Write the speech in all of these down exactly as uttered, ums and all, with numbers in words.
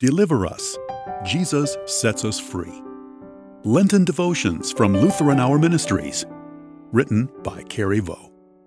Deliver us. Jesus sets us free. Lenten Devotions from Lutheran Hour Ministries. Written by Carrie Vo.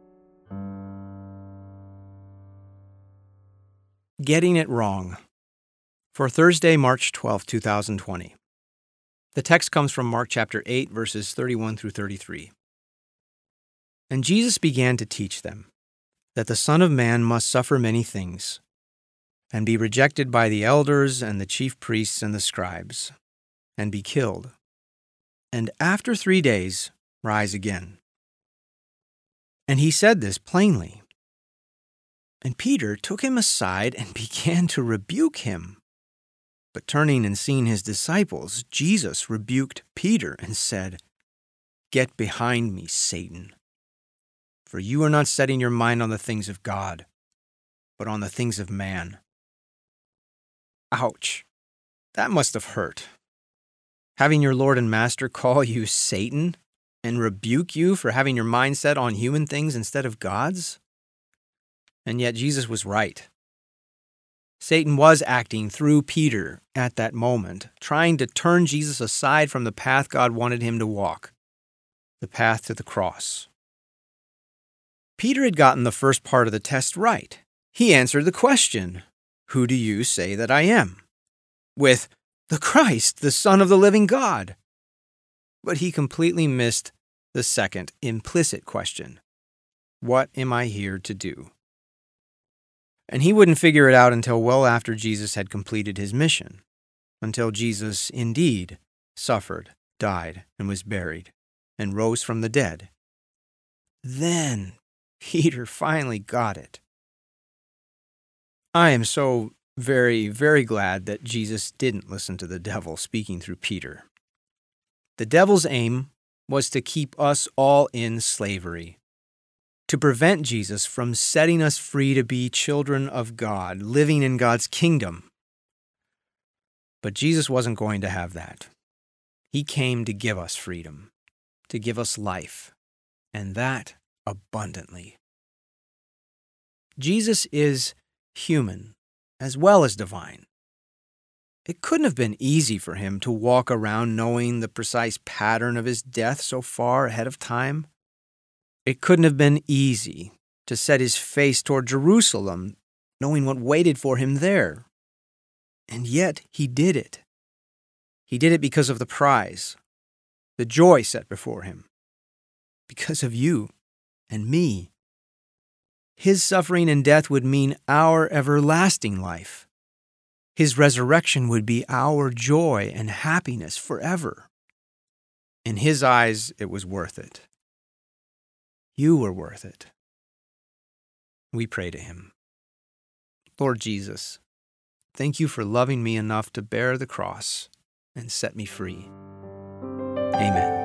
Getting It Wrong. For Thursday, March twelfth, twenty twenty. The text comes from Mark chapter eight, verses thirty-one through thirty-three. And Jesus began to teach them that the Son of Man must suffer many things, and be rejected by the elders and the chief priests and the scribes, and be killed, and after three days rise again. And he said this plainly. And Peter took him aside and began to rebuke him. But turning and seeing his disciples, Jesus rebuked Peter and said, "Get behind me, Satan, for you are not setting your mind on the things of God, but on the things of man." Ouch! That must have hurt. Having your Lord and Master call you Satan and rebuke you for having your mind set on human things instead of God's? And yet Jesus was right. Satan was acting through Peter at that moment, trying to turn Jesus aside from the path God wanted him to walk, the path to the cross. Peter had gotten the first part of the test right. He answered the question, "Who do you say that I am?" with, "The Christ, the Son of the living God." But he completely missed the second implicit question, "What am I here to do?" And he wouldn't figure it out until well after Jesus had completed his mission, until Jesus indeed suffered, died, and was buried, and rose from the dead. Then Peter finally got it. I am so very, very glad that Jesus didn't listen to the devil speaking through Peter. The devil's aim was to keep us all in slavery, to prevent Jesus from setting us free to be children of God, living in God's kingdom. But Jesus wasn't going to have that. He came to give us freedom, to give us life, and that abundantly. Jesus is human as well as divine. It couldn't have been easy for him to walk around knowing the precise pattern of his death so far ahead of time. It couldn't have been easy to set his face toward Jerusalem, knowing what waited for him there. And yet he did it. He did it because of the prize, the joy set before him, because of you and me. His suffering and death would mean our everlasting life. His resurrection would be our joy and happiness forever. In his eyes, it was worth it. You were worth it. We pray to him. Lord Jesus, thank you for loving me enough to bear the cross and set me free. Amen.